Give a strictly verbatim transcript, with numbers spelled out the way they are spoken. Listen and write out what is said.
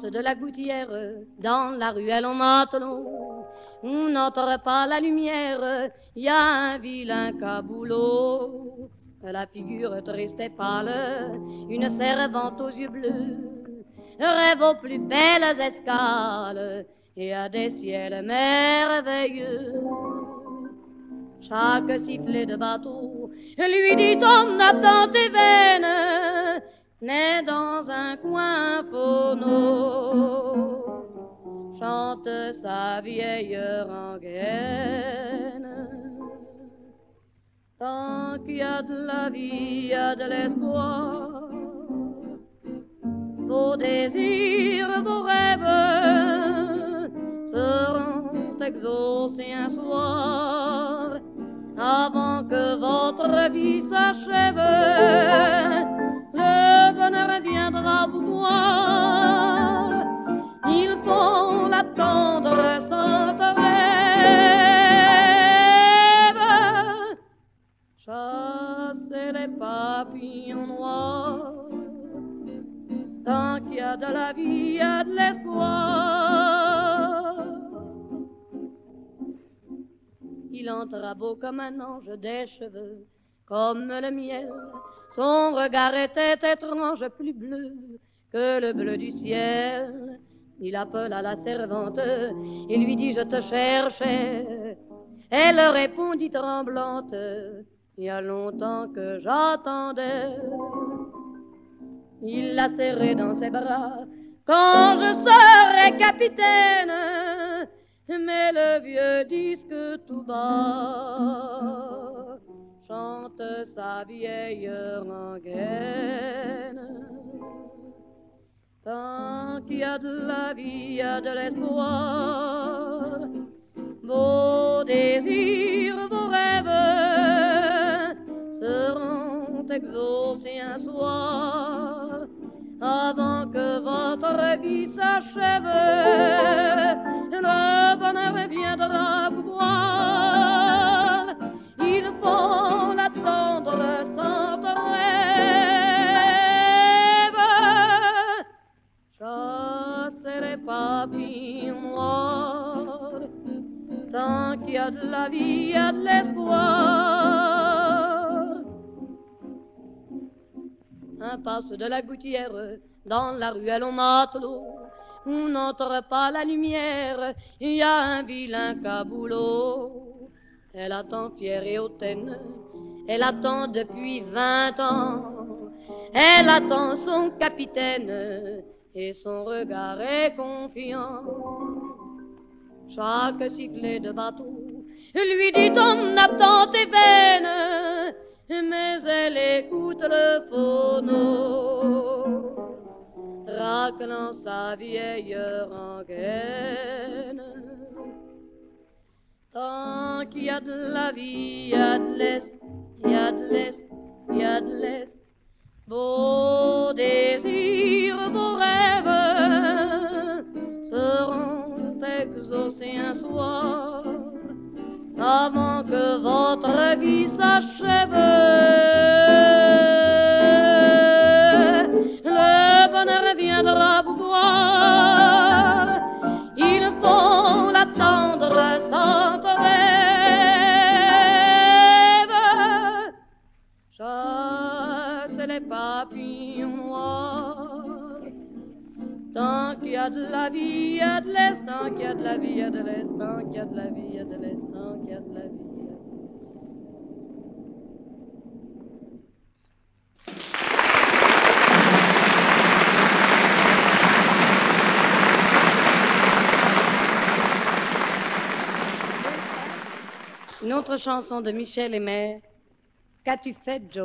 de la gouttière, dans la ruelle en matelot, on n'entend pas la lumière, y a un vilain caboulot. La figure triste et pâle, une servante aux yeux bleus, rêve aux plus belles escales et à des ciels merveilleux. Chaque sifflet de bateau lui dit on attend tes veines, mais dans un coin phono chante sa vieille rengaine. Tant qu'il y a de la vie, il y a de l'espoir. Vos désirs, vos rêves seront exaucés un soir, avant que votre vie s'achève. Le bonheur viendra vous voir, il faut l'attendre sans trêve. Chassez les papillons noirs, tant qu'il y a de la vie, il y a de l'espoir. Il entra beau comme un ange, des cheveux comme le miel. Son regard était étrange, plus bleu que le bleu du ciel. Il appela la servante et lui dit je te cherchais. Elle répondit tremblante, il y a longtemps que j'attendais. Il l'a serrée dans ses bras, quand je serai capitaine. Mais le vieux disque tout bas chante sa vieille rengaine. Tant qu'il y a de la vie, il y a de l'espoir. Vos désirs, vos rêves seront exaucés un soir, avant que votre vie s'achève. Le bonheur viendra vous voir, il faut l'attendre sans trêve. Chassez les papillons noirs, tant qu'il y a de la vie, il y a de l'espoir. Impasse de la gouttière, dans la ruelle au matelot, on n'entend pas la lumière, il y a un vilain caboulot. Elle attend fière et hautaine, elle attend depuis vingt ans, elle attend son capitaine et son regard est confiant. Chaque sifflet de bateau lui dit on attend tes veines, mais elle écoute le phono raclant sa vieille rengaine. Tant qu'il y a de la vie, il y a de l'est, il y a de l'est, il y a de l'est. Vos désirs, vos rêves seront exaucés un soir, avant que votre vie s'achève. Le bonheur viendra vous voir, il faut l'attendre sans trêve. Chassez les papillons noirs, tant qu'il y a de la vie, il y a de l'est, tant qu'il y a de la vie, il y a de l'est, tant qu'il y a de la vie, il y a de l'est, tant qu'il y a de la vie. Une autre chanson de Michel Aimé, Qu'as-tu fait, Joe?